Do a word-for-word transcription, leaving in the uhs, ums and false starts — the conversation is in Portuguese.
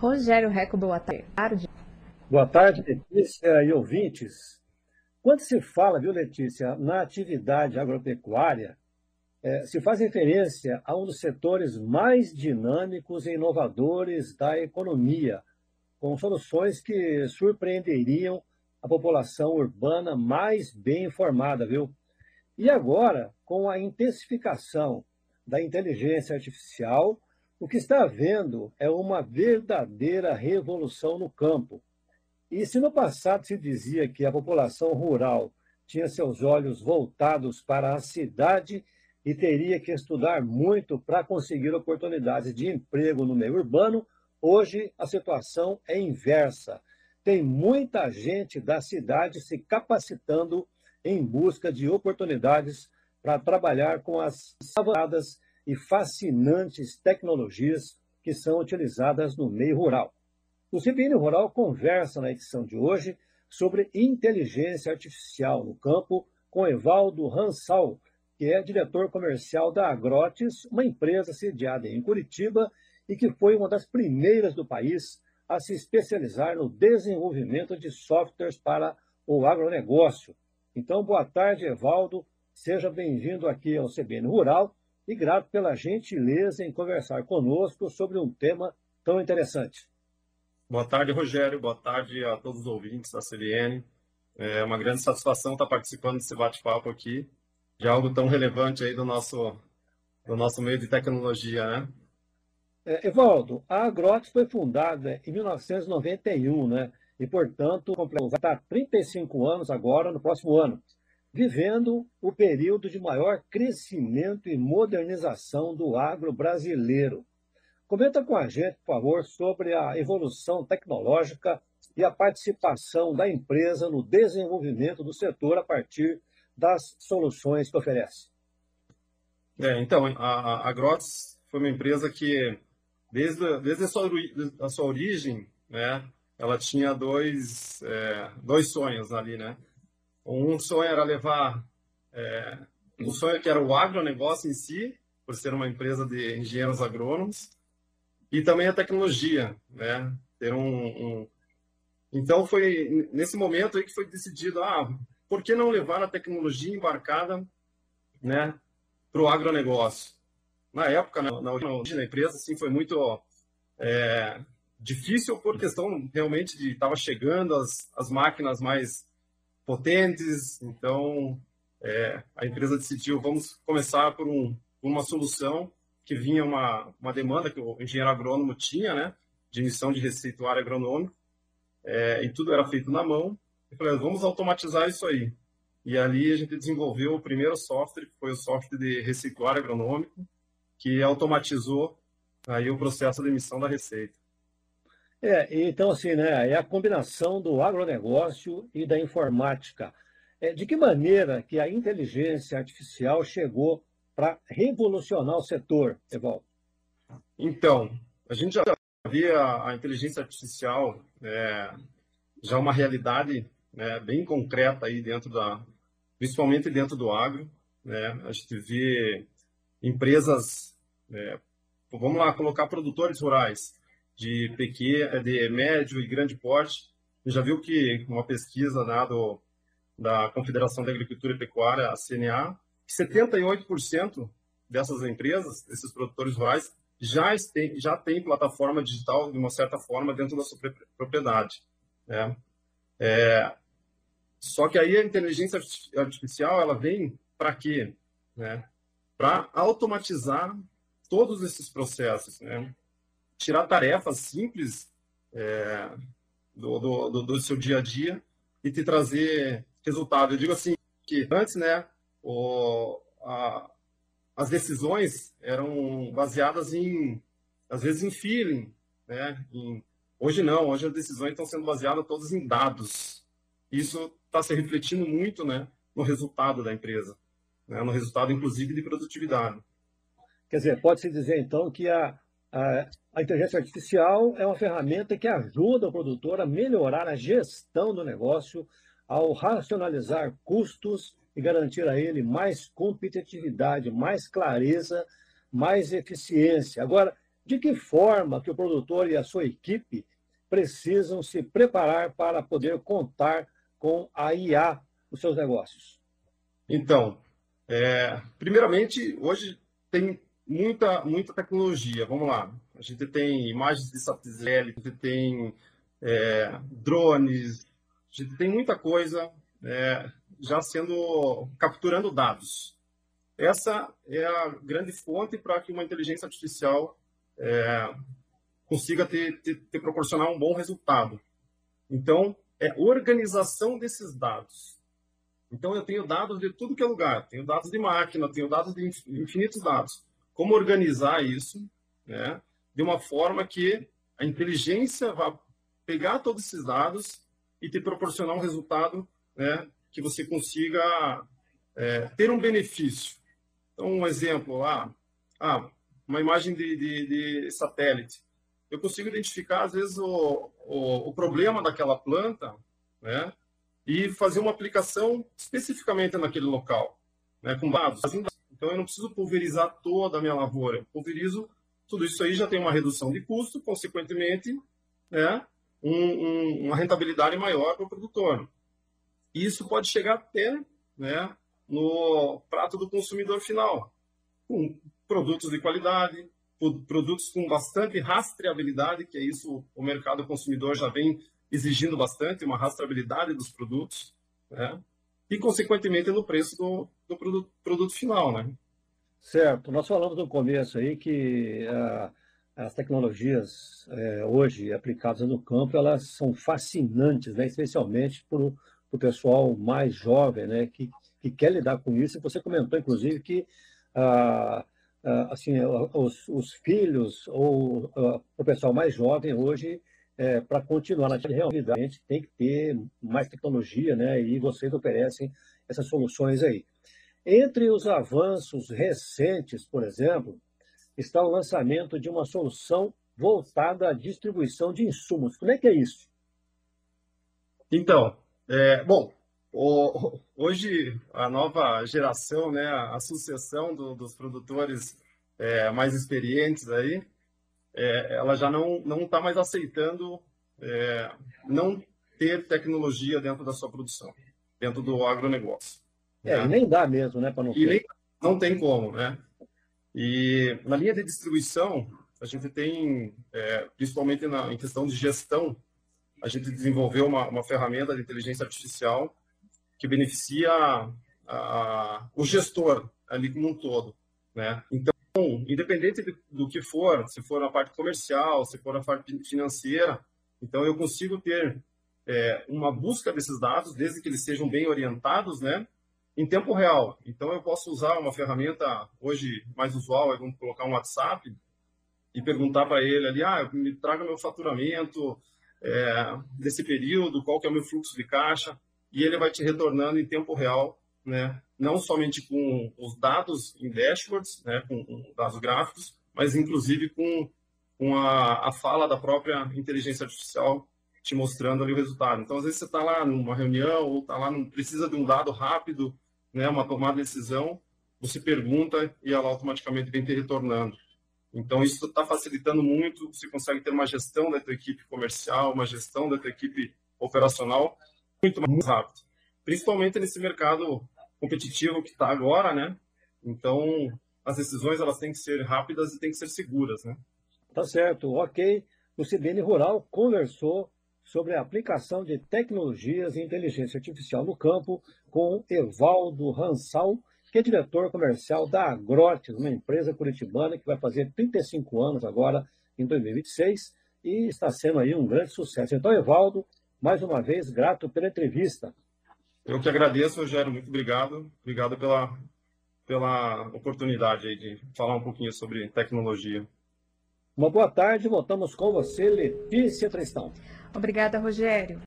Rogério Reco, boa tarde. Boa tarde, Letícia e ouvintes. Quando se fala, viu, Letícia, na atividade agropecuária, eh, se faz referência a um dos setores mais dinâmicos e inovadores da economia, com soluções que surpreenderiam a população urbana mais bem informada, viu? E agora, com a intensificação da inteligência artificial, o que está havendo é uma verdadeira revolução no campo. E se no passado se dizia que a população rural tinha seus olhos voltados para a cidade e teria que estudar muito para conseguir oportunidades de emprego no meio urbano, hoje a situação é inversa. Tem muita gente da cidade se capacitando em busca de oportunidades para trabalhar com as avançadas e fascinantes tecnologias que são utilizadas no meio rural. O C B N Rural conversa na edição de hoje sobre inteligência artificial no campo com Evaldo Ransal, que é diretor comercial da Agrotis, uma empresa sediada em Curitiba e que foi uma das primeiras do país a se especializar no desenvolvimento de softwares para o agronegócio. Então, boa tarde, Evaldo. Seja bem-vindo aqui ao C B N Rural e grato pela gentileza em conversar conosco sobre um tema tão interessante. Boa tarde, Rogério. Boa tarde a todos os ouvintes da C B N. É uma grande satisfação estar participando desse bate-papo aqui, de algo tão relevante aí do nosso, do nosso meio de tecnologia, né? É, Evaldo, a Agrotis foi fundada em mil novecentos e noventa e um, né? E, portanto, vai estar trinta e cinco anos agora, no próximo ano, vivendo o período de maior crescimento e modernização do agro brasileiro. Comenta com a gente, por favor, sobre a evolução tecnológica e a participação da empresa no desenvolvimento do setor a partir das soluções que oferece. É, então, a, a Agrotis foi uma empresa que, desde, desde a, sua, a sua origem, né, ela tinha dois, é, dois sonhos ali, né? Um sonho era levar, é, um sonho que era o agronegócio em si, por ser uma empresa de engenheiros agrônomos, e também a tecnologia, né? Ter um, um... Então foi nesse momento aí que foi decidido, ah, por que não levar a tecnologia embarcada, né, para o agronegócio? Na época, na, na origem da empresa, assim, foi muito é, difícil por questão realmente de estava chegando as, as máquinas mais potentes, então é, a empresa decidiu, vamos começar por, um, por uma solução que vinha uma, uma demanda que o engenheiro agrônomo tinha, né, de emissão de receituário agronômico, é, e tudo era feito na mão. Eu falei, vamos automatizar isso aí. E ali a gente desenvolveu o primeiro software, que foi o software de receituário agronômico, que automatizou aí o processo de emissão da receita. É, então assim, né, é a combinação do agronegócio e da informática. É, de que maneira que a inteligência artificial chegou para revolucionar o setor, Evaldo? Então, a gente já via a inteligência artificial é, já uma realidade, né, bem concreta aí dentro da, principalmente dentro do agro, né? A gente vê empresas, é, vamos lá, colocar produtores rurais de pequeno, de médio e grande porte. Já viu que uma pesquisa, né, do, da Confederação da Agricultura e Pecuária, a C N A, que setenta e oito por cento dessas empresas, desses produtores rurais, já tem, já tem plataforma digital de uma certa forma dentro da sua propriedade, né? É, só que aí a inteligência artificial, ela vem para quê? Né? Para automatizar todos esses processos, né? Tirar tarefas simples é, do, do, do seu dia a dia e te trazer resultado. Eu digo assim, que antes, né, o, a, as decisões eram baseadas em, às vezes, em feeling, né? Em, hoje não, hoje as decisões estão sendo baseadas todas em dados. Isso está se refletindo muito, né, no resultado da empresa, né, no resultado, inclusive, de produtividade. Quer dizer, pode-se dizer, então, que a, a, a inteligência artificial é uma ferramenta que ajuda o produtor a melhorar a gestão do negócio ao racionalizar custos e garantir a ele mais competitividade, mais clareza, mais eficiência. Agora, De que forma que o produtor e a sua equipe precisam se preparar para poder contar com a I A nos seus negócios? Então, é, primeiramente, hoje tem muita, muita tecnologia. Vamos lá. A gente tem imagens de satélite, a gente tem é, drones, a gente tem muita coisa é, já sendo capturando dados. Essa é a grande fonte para que uma inteligência artificial é, consiga ter, ter, ter proporcionar um bom resultado. Então, é organização desses dados. Então, eu tenho dados de tudo que é lugar. Tenho dados de máquina, tenho dados de infinitos dados. Como organizar isso, né, de uma forma que a inteligência vá pegar todos esses dados e te proporcionar um resultado, né, que você consiga é, ter um benefício. Então, um exemplo lá, ah, uma imagem de, de, de satélite. Eu consigo identificar, às vezes, o, o, o problema daquela planta, né, e fazer uma aplicação especificamente naquele local, né, com dados. Então, eu não preciso pulverizar toda a minha lavoura. Eu pulverizo, tudo isso aí já tem uma redução de custo, consequentemente, né, um, um, uma rentabilidade maior para o produtor. E isso pode chegar até, né, no prato do consumidor final, com produtos de qualidade, produtos com bastante rastreabilidade, que é isso o mercado consumidor já vem exigindo bastante, uma rastreabilidade dos produtos, né? E, consequentemente, no preço do, do produto, produto final, né? Certo. Nós falamos no começo aí que ah, as tecnologias eh, hoje aplicadas no campo, elas são fascinantes, né? Especialmente para o pessoal mais jovem, né? Que, que quer lidar com isso. E você comentou, inclusive, que ah, ah, assim, os, os filhos ou ah, o pessoal mais jovem hoje, é, para continuar na realidade, tem que ter mais tecnologia, né? E vocês oferecem essas soluções aí. Entre os avanços recentes, por exemplo, está o lançamento de uma solução voltada à distribuição de insumos. Como é que é isso? Então, é, bom, o, hoje a nova geração, né, a sucessão do, dos produtores é, mais experientes aí, é, ela já não não está mais aceitando é, não ter tecnologia dentro da sua produção, dentro do agronegócio. É, Né? e nem dá mesmo, né, para não E ter. nem, não tem como, né? E na linha de distribuição, a gente tem, é, principalmente na, em questão de gestão, a gente desenvolveu uma, uma ferramenta de inteligência artificial que beneficia a, a, o gestor ali como um todo, né? Então, independente de, do que for, se for a parte comercial, se for a parte financeira, então eu consigo ter é, uma busca desses dados, desde que eles sejam bem orientados, né? Em tempo real. Então, eu posso usar uma ferramenta, hoje, mais usual, é vamos colocar um WhatsApp e perguntar para ele ali, ah, me traga meu faturamento é, desse período, qual que é o meu fluxo de caixa, e ele vai te retornando em tempo real, né? Não somente com os dados em dashboards, né? com, com dados gráficos, mas, inclusive, com, com a, a fala da própria inteligência artificial te mostrando ali o resultado. Então, às vezes, você está lá numa reunião ou está lá, não precisa de um dado rápido, né, uma tomada de decisão, você pergunta e ela automaticamente vem te retornando. Então, isso está facilitando muito, você consegue ter uma gestão da tua equipe comercial, uma gestão da tua equipe operacional muito mais rápido. Principalmente nesse mercado competitivo que está agora, né? Então, as decisões elas têm que ser rápidas e têm que ser seguras, né? Tá certo, ok. O C B N Rural conversou sobre a aplicação de tecnologias e inteligência artificial no campo com Evaldo Ransal, que é diretor comercial da Agrotes, uma empresa curitibana que vai fazer trinta e cinco anos agora, em dois mil e vinte e seis, e está sendo aí um grande sucesso. Então, Evaldo, mais uma vez, grato pela entrevista. Eu que agradeço, Rogério, muito obrigado. Obrigado pela, pela oportunidade aí de falar um pouquinho sobre tecnologia. Uma boa tarde, voltamos com você, Letícia Tristão. Obrigada, Rogério.